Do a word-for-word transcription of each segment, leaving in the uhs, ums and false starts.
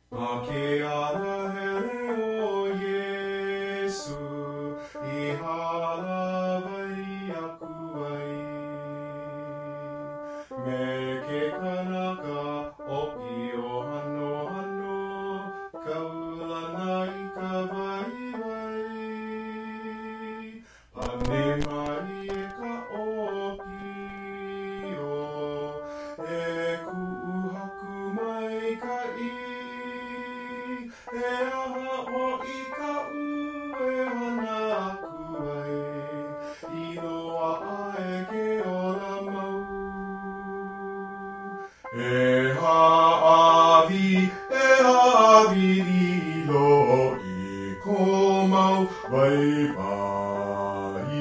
Ake ara here o Yesu, I harawai aku ai. Me ke kanaka oki o hano hano, kaulana I ka vai vai. Pane mai e ka oki o, e kuhaku mai ka I. E aha o I ka ue hana aku ai, I loa ae ke ora mau. E haawi, e haawi rilo I ko mau vai vai.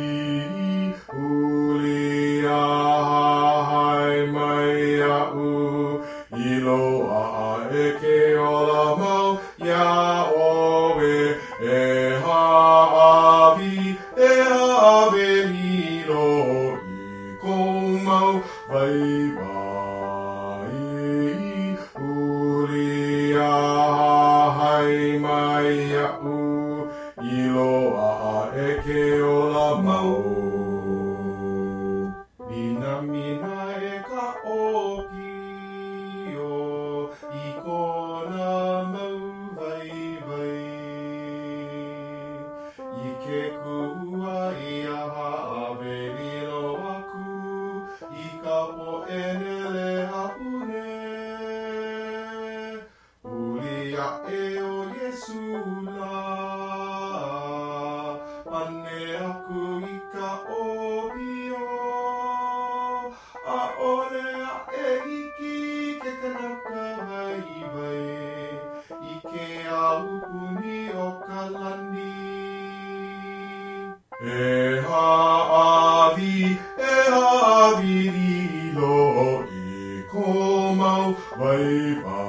Uli ahai mai au, I loa ae ke ora mau. Ya oe e haawi, e haawi rilo I ko mau vai vai. Uli ahai mai au, I loa e ke ola mau. Mina mina e ka oki o, I kona mau vai vai. I ke kua I aha awe rilo aku, I ka poenele hapune. Uli ae o Yesu la, ane aku I ka obio. A ole ae hiki ke kanaka vai vai, I ke aupuni o ka lani. E haawi, e haawi rilo I ko mau vai vai.